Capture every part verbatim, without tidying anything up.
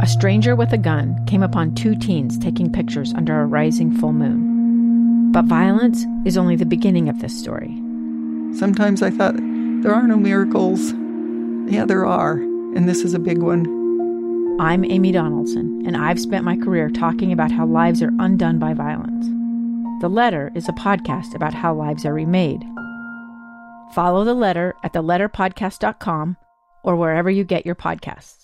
a stranger with a gun came upon two teens taking pictures under a rising full moon. But violence is only the beginning of this story. Sometimes I thought, there are no miracles. Yeah, there are, and this is a big one. I'm Amy Donaldson, and I've spent my career talking about how lives are undone by violence. The Letter is a podcast about how lives are remade. Follow The Letter at the letter podcast dot com or wherever you get your podcasts.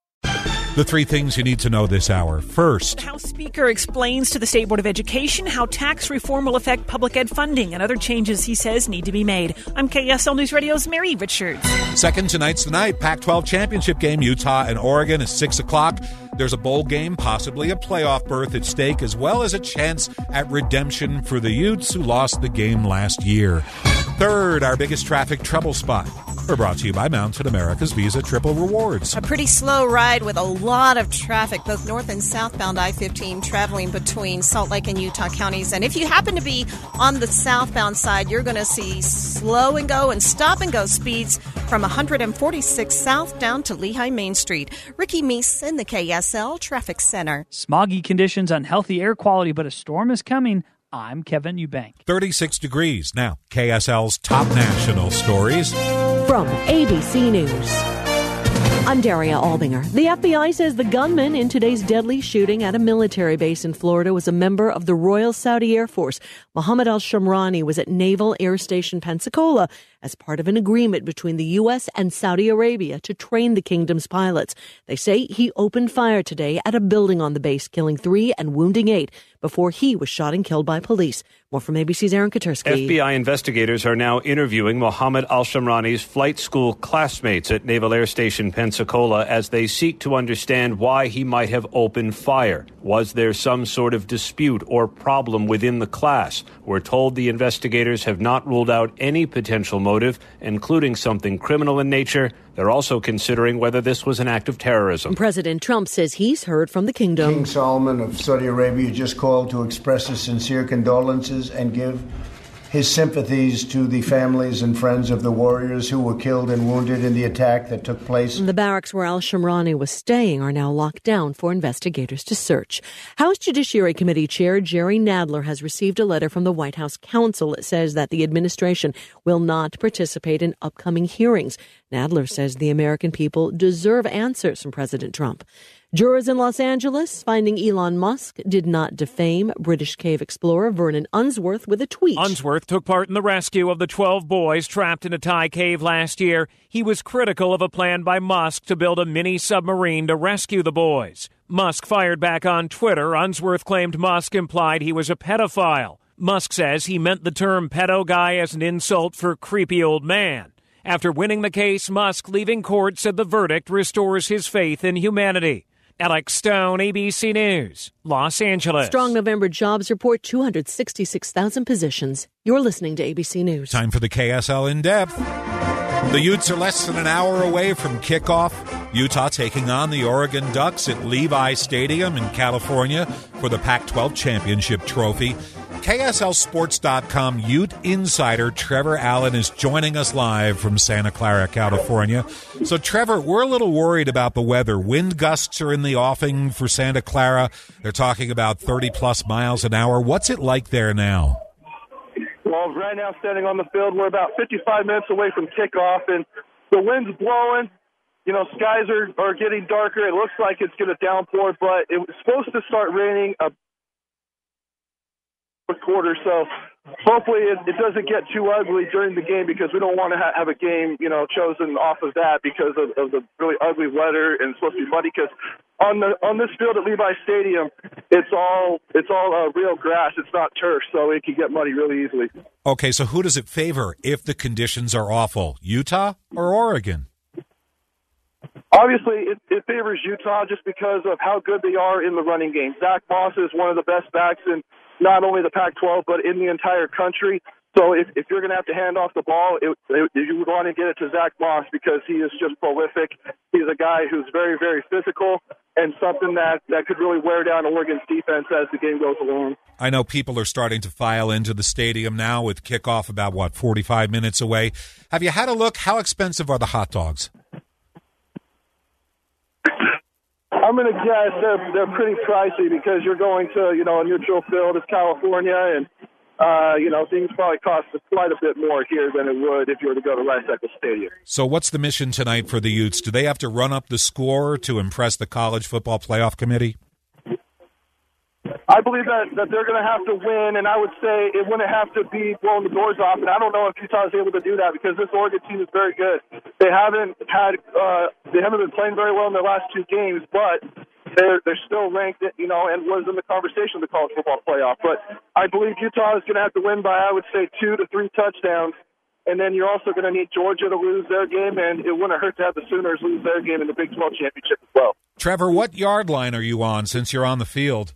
The three things you need to know this hour. First, the House Speaker explains to the State Board of Education how tax reform will affect public ed funding and other changes he says need to be made. I'm K S L News Radio's Mary Richards. Second, tonight's the night. Pac twelve championship game, Utah and Oregon is six o'clock. There's a bowl game, possibly a playoff berth at stake, as well as a chance at redemption for the Utes who lost the game last year. Third, our biggest traffic trouble spot. We're brought to you by Mountain America's Visa Triple Rewards. A pretty slow ride with a lot of traffic, both north and southbound I fifteen, traveling between Salt Lake and Utah counties. And if you happen to be on the southbound side, you're going to see slow and go and stop and go speeds from one forty-six South down to Lehigh Main Street. Ricky Meese in the K S L Traffic Center. Smoggy conditions, unhealthy air quality, but a storm is coming. I'm Kevin Eubank. thirty-six degrees. Now, K S L's top national stories. From A B C News, I'm Daria Albinger. The F B I says the gunman in today's deadly shooting at a military base in Florida was a member of the Royal Saudi Air Force. Mohammed al-Shamrani was at Naval Air Station Pensacola as part of an agreement between the U S and Saudi Arabia to train the kingdom's pilots. They say he opened fire today at a building on the base, killing three and wounding eight before he was shot and killed by police. More from A B C's Aaron Katursky. F B I investigators are now interviewing Mohammed al-Shamrani's flight school classmates at Naval Air Station Pensacola as they seek to understand why he might have opened fire. Was there some sort of dispute or problem within the class? We're told the investigators have not ruled out any potential motive, including something criminal in nature. They're also considering whether this was an act of terrorism. President Trump says he's heard from the kingdom. King Salman of Saudi Arabia just called to express his sincere condolences and give his sympathies to the families and friends of the warriors who were killed and wounded in the attack that took place. The barracks where al-Shamrani was staying are now locked down for investigators to search. House Judiciary Committee Chair Jerry Nadler has received a letter from the White House counsel. It says that the administration will not participate in upcoming hearings. Nadler says the American people deserve answers from President Trump. Jurors in Los Angeles finding Elon Musk did not defame British cave explorer Vernon Unsworth with a tweet. Unsworth took part in the rescue of the twelve boys trapped in a Thai cave last year. He was critical of a plan by Musk to build a mini submarine to rescue the boys. Musk fired back on Twitter. Unsworth claimed Musk implied he was a pedophile. Musk says he meant the term pedo guy as an insult for creepy old man. After winning the case, Musk, leaving court, said the verdict restores his faith in humanity. Alex Stone, A B C News, Los Angeles. Strong November jobs report two hundred sixty-six thousand positions. You're listening to A B C News. Time for the K S L In Depth. The Utes are less than an hour away from kickoff. Utah taking on the Oregon Ducks at Levi Stadium in California for the Pac twelve championship trophy. K S L Sports dot com Ute insider Trevor Allen is joining us live from Santa Clara, California. So, Trevor, we're a little worried about the weather. Wind gusts are in the offing for Santa Clara. They're talking about thirty-plus miles an hour. What's it like there now? Well, right now, standing on the field, we're about fifty-five minutes away from kickoff, and the wind's blowing. You know, skies are, are getting darker. It looks like it's going to downpour, but it was supposed to start raining a quarter, so hopefully it, it doesn't get too ugly during the game because we don't want to ha- have a game, you know, chosen off of that because of, of the really ugly weather and it's supposed to be muddy. Because on the on this field at Levi Stadium, it's all it's all uh, real grass. It's not turf, so it can get muddy really easily. Okay, so who does it favor if the conditions are awful, Utah or Oregon? Obviously, it, it favors Utah just because of how good they are in the running game. Zach Moss is one of the best backs in not only the Pac twelve, but in the entire country. So if, if you're going to have to hand off the ball, it, it, you would want to get it to Zach Moss because he is just prolific. He's a guy who's very, very physical and something that, that could really wear down Oregon's defense as the game goes along. I know people are starting to file into the stadium now with kickoff about, what, forty-five minutes away. Have you had a look? How expensive are the hot dogs? I'm going to guess they're they're pretty pricey because you're going to, you know, a neutral field of California, and uh, you know, things probably cost quite a bit more here than it would if you were to go to Rice Eccles Stadium. So what's the mission tonight for the Utes? Do they have to run up the score to impress the College Football Playoff Committee? I believe that, that they're going to have to win, and I would say it wouldn't have to be blowing the doors off. And I don't know if Utah is able to do that because this Oregon team is very good. They haven't had uh, they haven't been playing very well in their last two games, but they're they're still ranked, you know, and was in the conversation of the college football playoff. But I believe Utah is going to have to win by, I would say, two to three touchdowns. And then you're also going to need Georgia to lose their game, and it wouldn't hurt to have the Sooners lose their game in the Big twelve championship as well. Trevor, what yard line are you on since you're on the field?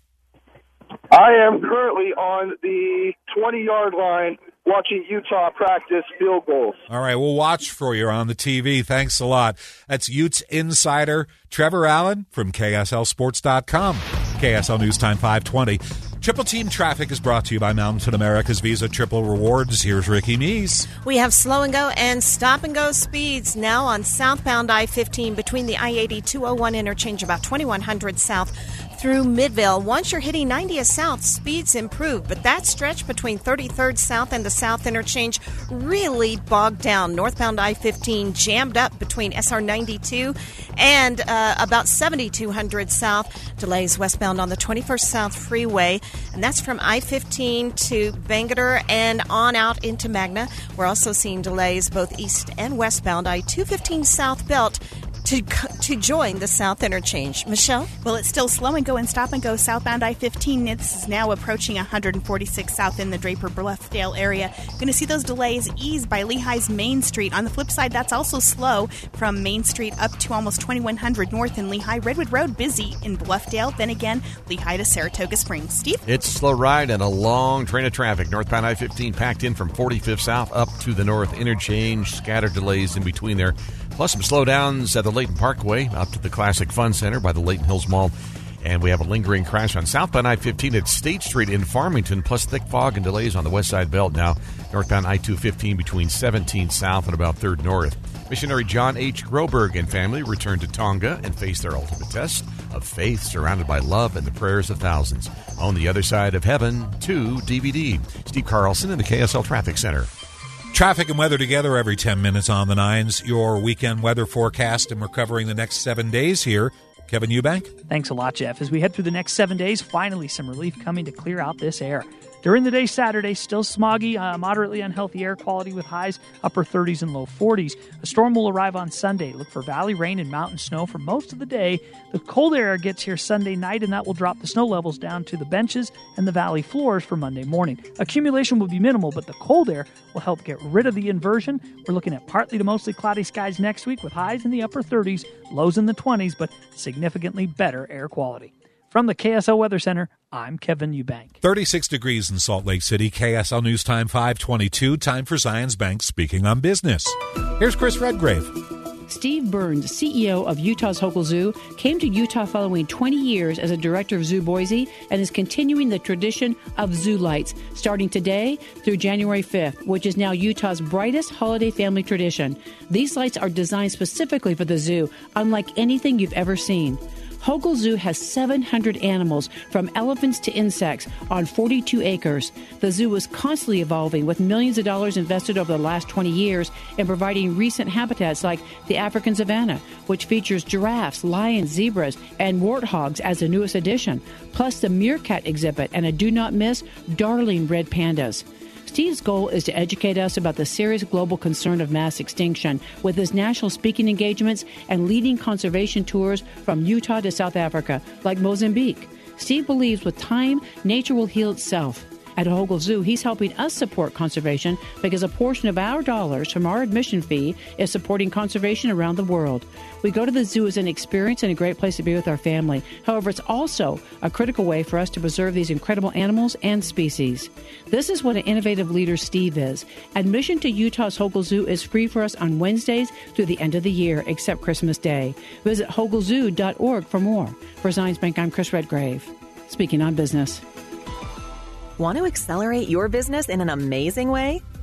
I am currently on the twenty-yard line watching Utah practice field goals. All right, we'll watch for you on the T V. Thanks a lot. That's Utes insider Trevor Allen from K S L Sports dot com. K S L News Time five twenty. Triple Team Traffic is brought to you by Mountain America's Visa Triple Rewards. Here's Ricky Meese. We have slow and go and stop and go speeds now on southbound I fifteen between the I eighty two oh one interchange about twenty-one hundred south through Midvale. Once you're hitting ninetieth south, speeds improve, but that stretch between thirty-third south and the south interchange really bogged down. Northbound I fifteen jammed up between S R ninety-two and uh, about seventy-two hundred south. Delays westbound on the twenty-first South Freeway, and that's from I fifteen to Bangerter and on out into Magna. We're also seeing delays both east and westbound I two fifteen South Belt to to join the south interchange. Michelle? Well, it's still slow and go and stop and go southbound I fifteen. This is now approaching one forty-six south in the Draper Bluffdale area. Going to see those delays ease by Lehigh's Main Street. On the flip side, that's also slow from Main Street up to almost twenty-one hundred north in Lehigh. Redwood Road busy in Bluffdale. Then again, Lehigh to Saratoga Springs. Steve? It's a slow ride and a long train of traffic. Northbound I fifteen packed in from forty-fifth south up to the north interchange. Scattered delays in between there. Plus some slowdowns at the Layton Parkway up to the Classic Fun Center by the Layton Hills Mall. And we have a lingering crash on southbound I fifteen at State Street in Farmington, plus thick fog and delays on the west side belt now. Northbound I two fifteen between seventeenth south and about third north. Missionary John H. Groberg and family returned to Tonga and faced their ultimate test of faith surrounded by love and the prayers of thousands. On the Other Side of Heaven, two D V D. Steve Carlson in the K S L Traffic Center. Traffic and weather together every ten minutes on the Nines. Your weekend weather forecast, and we're covering the next seven days here. Kevin Eubank. Thanks a lot, Jeff. As we head through the next seven days, finally some relief coming to clear out this air. During the day Saturday, still smoggy, uh, moderately unhealthy air quality with highs upper thirties and low forties. A storm will arrive on Sunday. Look for valley rain and mountain snow for most of the day. The cold air gets here Sunday night, and that will drop the snow levels down to the benches and the valley floors for Monday morning. Accumulation will be minimal, but the cold air will help get rid of the inversion. We're looking at partly to mostly cloudy skies next week with highs in the upper thirties, lows in the twenties, but significantly better air quality. From the K S L Weather Center, I'm Kevin Eubank. thirty-six degrees in Salt Lake City. K S L News Time five twenty-two. Time for Zions Bank Speaking on Business. Here's Chris Redgrave. Steve Burns, C E O of Utah's Hochul Zoo, came to Utah following twenty years as a director of Zoo Boise and is continuing the tradition of Zoo Lights, starting today through January fifth, which is now Utah's brightest holiday family tradition. These lights are designed specifically for the zoo, unlike anything you've ever seen. Hochul Zoo has seven hundred animals, from elephants to insects, on forty-two acres. The zoo is constantly evolving, with millions of dollars invested over the last twenty years in providing recent habitats like the African savanna, which features giraffes, lions, zebras, and warthogs as the newest addition, plus the meerkat exhibit and a do-not-miss darling red pandas. Steve's goal is to educate us about the serious global concern of mass extinction with his national speaking engagements and leading conservation tours from Utah to South Africa, like Mozambique. Steve believes with time, nature will heal itself. At Hochul Zoo, he's helping us support conservation because a portion of our dollars from our admission fee is supporting conservation around the world. We go to the zoo as an experience and a great place to be with our family. However, it's also a critical way for us to preserve these incredible animals and species. This is what an innovative leader Steve is. Admission to Utah's Hochul Zoo is free for us on Wednesdays through the end of the year, except Christmas Day. Visit hochul zoo dot org for more. For Zions Bank, I'm Chris Redgrave, speaking on business. Want to accelerate your business in an amazing way?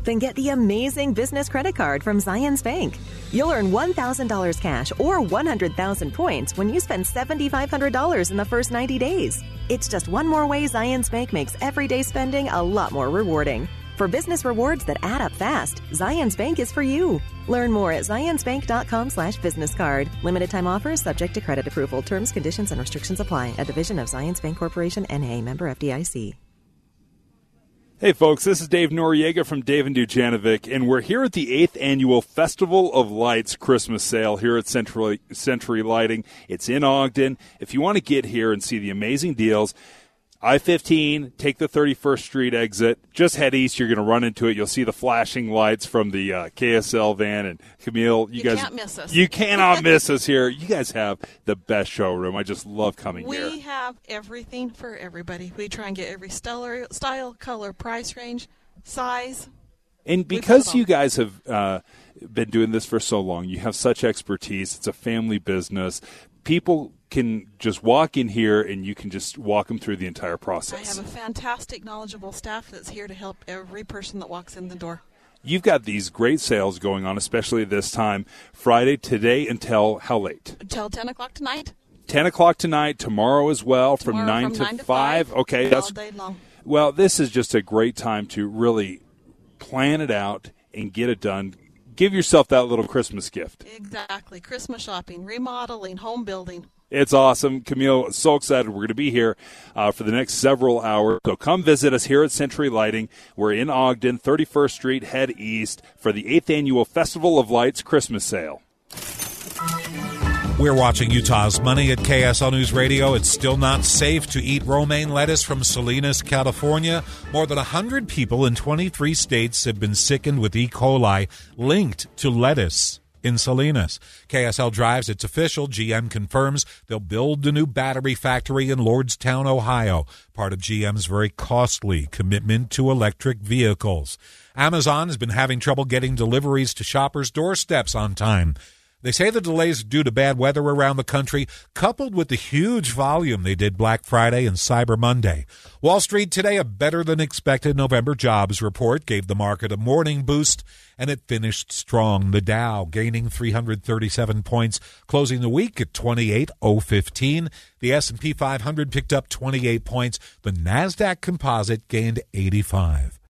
Then get the amazing business credit card from Zions Bank. You'll earn one thousand dollars cash or one hundred thousand points when you spend seven thousand five hundred dollars in the first ninety days. It's just one more way Zions Bank makes everyday spending a lot more rewarding. For business rewards that add up fast, Zions Bank is for you. Learn more at zionsbank.com slash business card. Limited time offers subject to credit approval. Terms, conditions, and restrictions apply. A division of Zions Bank Corporation, N A, member F D I C. Hey folks, this is Dave Noriega from Dave and Dujanovic, and we're here at the eighth Annual Festival of Lights Christmas Sale here at Century, Century Lighting. It's in Ogden. If you want to get here and see the amazing deals, I fifteen, take the thirty-first Street exit. Just head east. You're going to run into it. You'll see the flashing lights from the uh, K S L van. And Camille, you, you guys, can't miss us. You cannot miss us here. You guys have the best showroom. I just love coming we here. We have everything for everybody. We try and get every stellar, style, color, price range, size. And because you guys have uh, been doing this for so long, you have such expertise. It's a family business. People can just walk in here and you can just walk them through the entire process. I have a fantastic, knowledgeable staff that's here to help every person that walks in the door. You've got these great sales going on, especially this time, Friday, today, until how late? Until ten o'clock tonight. ten o'clock tonight, tomorrow as well, tomorrow from nine from to nine to five. five. Okay, all that's day long. Well, this is just a great time to really plan it out and get it done. Give yourself that little Christmas gift. Exactly. Christmas shopping, remodeling, home building. It's awesome. Camille, so excited. We're going to be here uh, for the next several hours. So come visit us here at Century Lighting. We're in Ogden, thirty-first Street, head east for the eighth Annual Festival of Lights Christmas Sale. We're watching Utah's Money at K S L News Radio. It's still not safe to eat romaine lettuce from Salinas, California. More than one hundred people in twenty-three states have been sickened with E. coli linked to lettuce in Salinas. K S L Drives, it's official. G M confirms they'll build a new battery factory in Lordstown, Ohio, part of G M's very costly commitment to electric vehicles. Amazon has been having trouble getting deliveries to shoppers' doorsteps on time. They say the delays are due to bad weather around the country, coupled with the huge volume they did Black Friday and Cyber Monday. Wall Street today, a better-than-expected November jobs report gave the market a morning boost, and it finished strong. The Dow gaining three hundred thirty-seven points, closing the week at twenty-eight thousand fifteen. The S and P five hundred picked up twenty-eight points. The NASDAQ Composite gained eighty-five.